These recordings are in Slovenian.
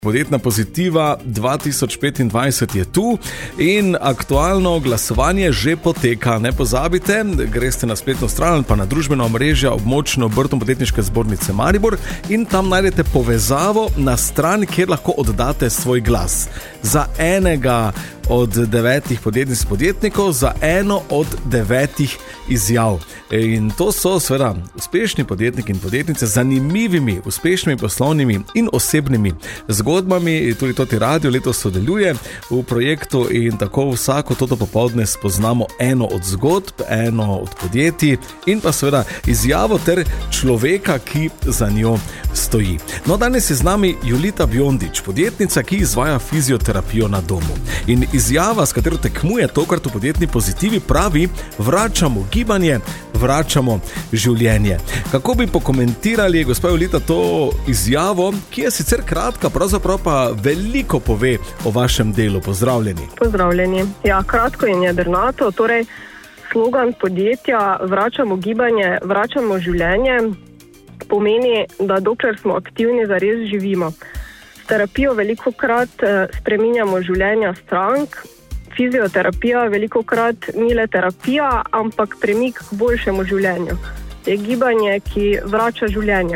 Podjetna pozitiva 2025 je tu in aktualno glasovanje že poteka. Ne pozabite, greste na spletno stran ali pa na družbeno omrežje območno Obrtno-podjetniške zbornice Maribor in tam najdete povezavo na stran, kjer lahko oddate svoj glas. Za enega od 9 podjetnic podjetnikov, za eno od 9 izjav. In to so seveda uspešni podjetniki in podjetnice z zanimivimi, uspešnimi poslovnimi in osebnimi zgodbami. Tudi Toti Radio letos sodeluje v projektu in tako vsako toto popoldne spoznamo eno od zgodb, eno od podjetij in pa seveda izjavo ter človeka, ki za njo stoji. No, danes je z nami Julita Biondič, podjetnica, ki izvaja fizioterapijo na domu. In izjava, s katero tekmuje tokrat v podjetni pozitivi, pravi: vračamo gibanje, vračamo življenje. Kako bi pokomentirali, gospa Julita, to izjavo, ki je sicer kratka, pravzaprav pa veliko pove o vašem delu? Pozdravljeni. Pozdravljeni. Ja, kratko in jedrnato. Torej, slogan podjetja vračamo gibanje, vračamo življenje pomeni, da dokler smo aktivni, zares živimo. S terapijo velikokrat spreminjamo življenja strank. Fizioterapija velikokrat ni le terapija, ampak premik k boljšemu življenju. Je gibanje, ki vrača življenje.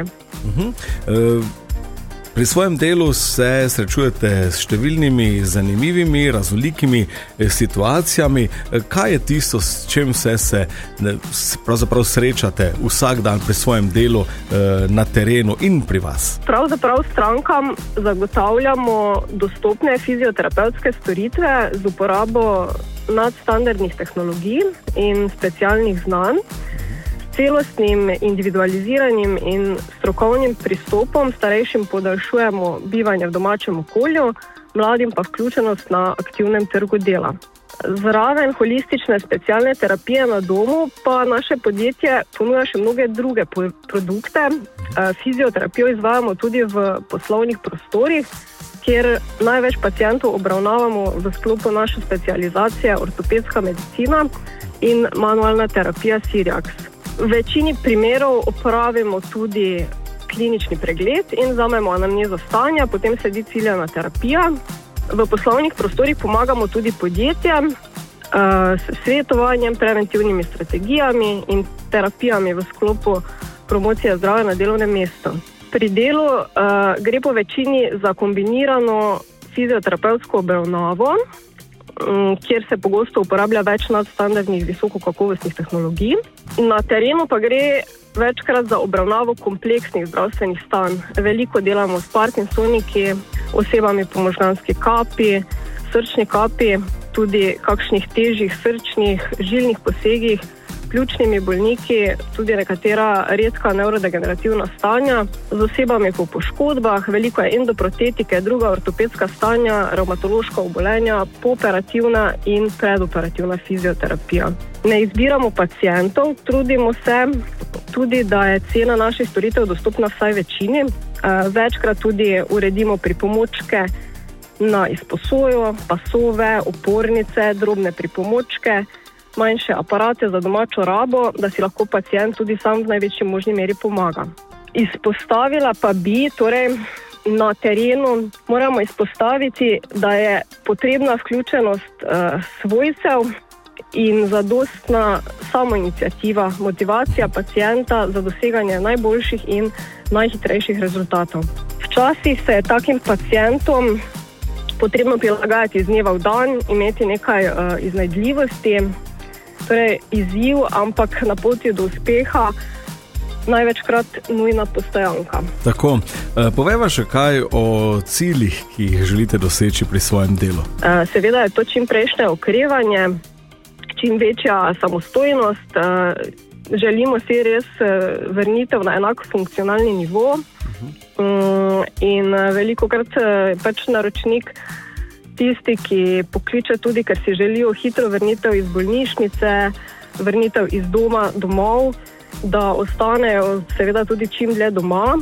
Pri svojem delu se srečujete s številnimi zanimivimi, raznolikimi situacijami. Kaj je tisto, s čem se pravzaprav srečate vsak dan pri svojem delu na terenu in pri vas? Pravzaprav strankam zagotavljamo dostopne fizioterapevtske storitve z uporabo nadstandardnih tehnologij in specialnih znanj. Celostnim, individualiziranim in strokovnim pristopom starejšim podaljšujemo bivanje v domačem okolju, mladim pa vključenost na aktivnem trgu dela. Zraven holistične specialne terapije na domu pa naše podjetje ponuja še mnoge druge produkte. Fizioterapijo izvajamo tudi v poslovnih prostorih, kjer največ pacientov obravnavamo v sklopu naše specializacije ortopedska medicina in manualna terapija Siriax. V večini primerov opravimo tudi klinični pregled in vzamemo anamnezo stanja, potem sledi ciljana terapija. V poslovnih prostorih pomagamo tudi podjetjem s svetovanjem, preventivnimi strategijami in terapijami v sklopu promocije zdravja na delovnem mestu. Pri delu gre po večini za kombinirano fizioterapevtsko obravnavo, kjer se pogosto uporablja več nadstandardnih visokokakovostnih tehnologij. Na terenu pa gre večkrat za obravnavo kompleksnih zdravstvenih stanj. Veliko delamo s parkinsoniki, osebami po možganski kapi, srčni kapi, tudi kakšnih težjih srčnih, žilnih posegih, pljučnimi bolniki, tudi nekatera redka nevrodegenerativna stanja, z osebami po poškodbah, veliko je endoprotetike, druga ortopedska stanja, revmatološka obolenja, pooperativna in predoperativna fizioterapija. Ne izbiramo pacientov, trudimo se tudi, da je cena naših storitev dostopna vsaj večini. Večkrat tudi uredimo pripomočke na izposojo, pasove, opornice, drobne pripomočke, manjše aparate za domačo rabo, da si lahko pacient tudi sam v največji možni meri pomaga. Izpostavila pa bi, torej na terenu moramo izpostaviti, da je potrebna vključenost svojcev in zadostna samoiniciativa, motivacija pacienta za doseganje najboljših in najhitrejših rezultatov. Včasih se je takim pacientom potrebno prilagajati iz dneva v dan, imeti nekaj iznajdljivosti, torej izziv, ampak na poti do uspeha največkrat nujna postojanka. Tako, povejva še kaj o ciljih, ki jih želite doseči pri svojem delu. Seveda je to čim prejšnje okrevanje, čim večja samostojnost, želimo si res vrnitev na enak funkcionalni nivo in velikokrat pač naročnik tisti, ki pokliče tudi, ker si želijo hitro vrnitev iz bolnišnice, vrnitev iz doma domov, da ostanejo seveda tudi čim dlje doma.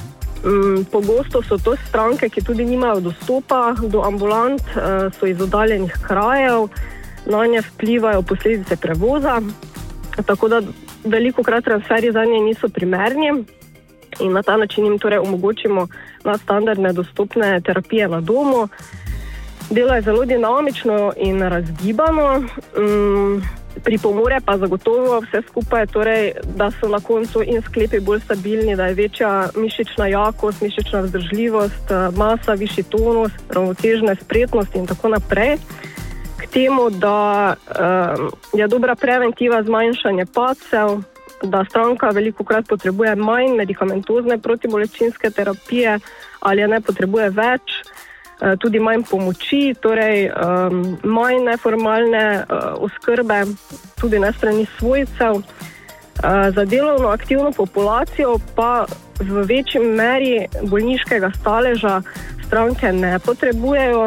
Pogosto so to stranke, ki tudi nimajo dostopa do ambulant, so iz oddaljenih krajev, na nje vplivajo posledice prevoza, tako da velikokrat transferji zanje niso primerni. in na ta način jim torej omogočimo nadstandardne dostopne terapije na domu. Delo je zelo dinamično in razgibano, pripomore pa zagotovo vse skupaj, torej, da so na koncu in sklepi bolj stabilni, da je večja mišična jakost, mišična vzdržljivost, masa, višji tonus, ravnotežna spretnost in tako naprej. K temu, da je dobra preventiva zmanjšanje padcev, da stranka velikokrat potrebuje manj medikamentozne protibolečinske terapije ali je ne potrebuje več, tudi manj pomoči, torej manj neformalne oskrbe, tudi ne strani svojcev. Za delovno aktivno populacijo pa v večji meri bolniškega staleža stranke ne potrebujejo.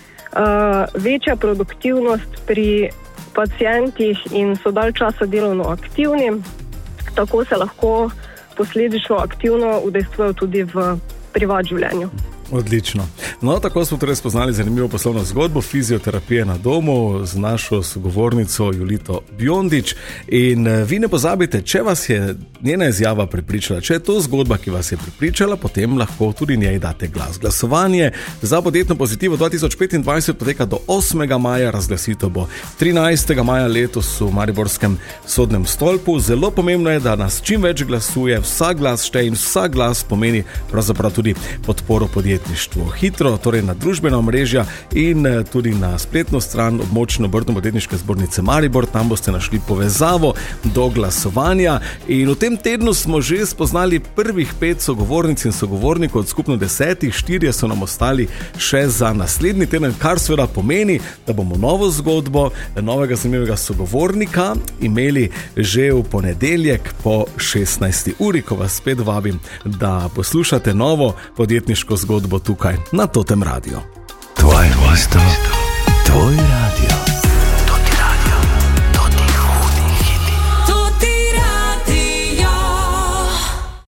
Večja produktivnost pri pacientih in so dalj časa delovno aktivni, tako se lahko posledično aktivno udejstvujejo tudi v privat življenju. Odlično. No, tako smo torej spoznali zanimivo poslovno zgodbo fizioterapije na domu z našo sogovornico Julito Biondič. In vi ne pozabite, če vas je njena izjava prepričala, če je to zgodba, ki vas je prepričala, potem lahko tudi njej date glas. Glasovanje za podjetno pozitivo 2025 poteka do 8. maja, razglasitev bo 13. maja letos v Mariborskem sodnem stolpu. Zelo pomembno je, da nas čim več glasuje, vsak glas šteje in vsak glas pomeni pravzaprav tudi podporo podjetju. Hitro, torej na družbena omrežja in tudi na spletno stran območne Obrtno-podjetniške zbornice Maribor, tam boste našli povezavo do glasovanja. In v tem tednu smo že spoznali prvih 5 sogovornic in sogovornikov od skupno 10, 4 so nam ostali še za naslednji teden, kar seveda pomeni, da bomo novo zgodbo, novega zanimivega sogovornika imeli že v ponedeljek po 16. uri, ko vas spet vabim, da poslušate novo podjetniško zgodbo tukaj na Totem Radio. Tvoj stop.